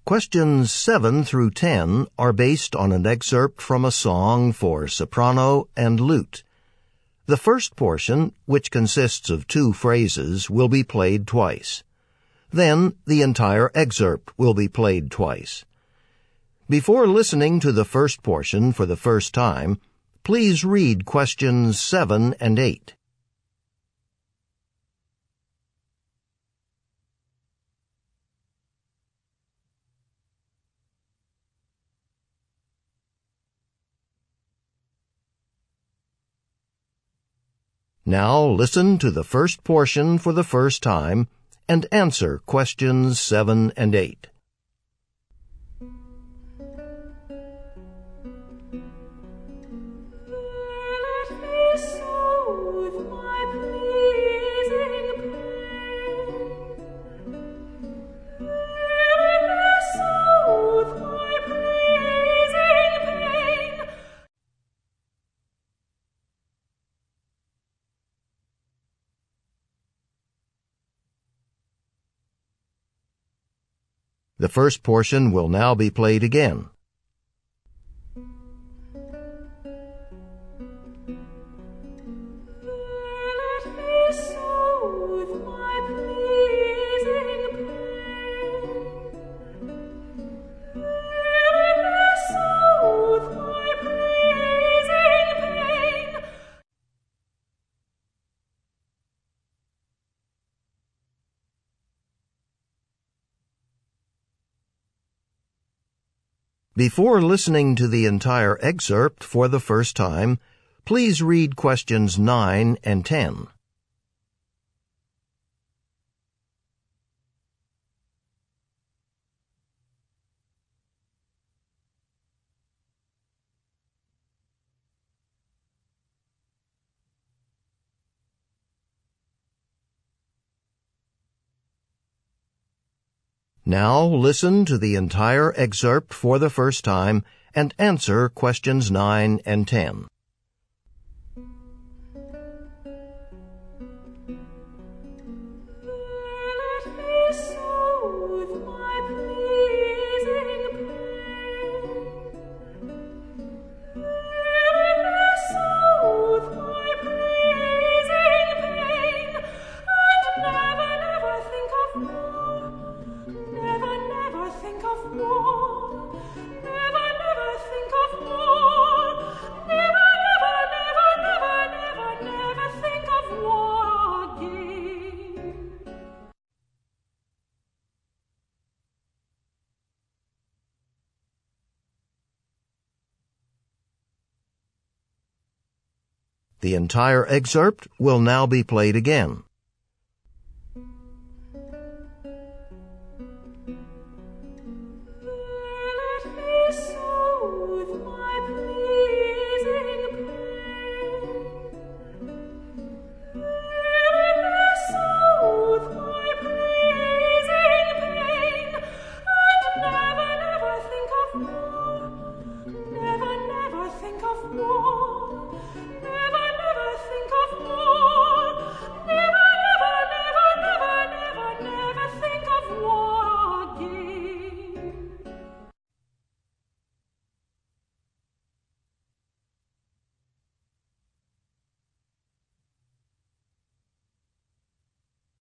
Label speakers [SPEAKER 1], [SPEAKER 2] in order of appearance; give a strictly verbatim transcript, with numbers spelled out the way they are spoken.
[SPEAKER 1] Questions seven through ten are based on an excerpt from a song for soprano and lute. The first portion, which consists of two phrases, will be played twice. Then the entire excerpt will be played twice. Before listening to the first portion for the first time, please read questions seven and eight. Now listen to the first portion for the first time and answer questions seven and eight. The first portion will now be played again. Before listening to the entire excerpt for the first time, please read questions nine and ten. Now listen to the entire excerpt for the first time and answer questions nine and ten. The entire excerpt will now be played again.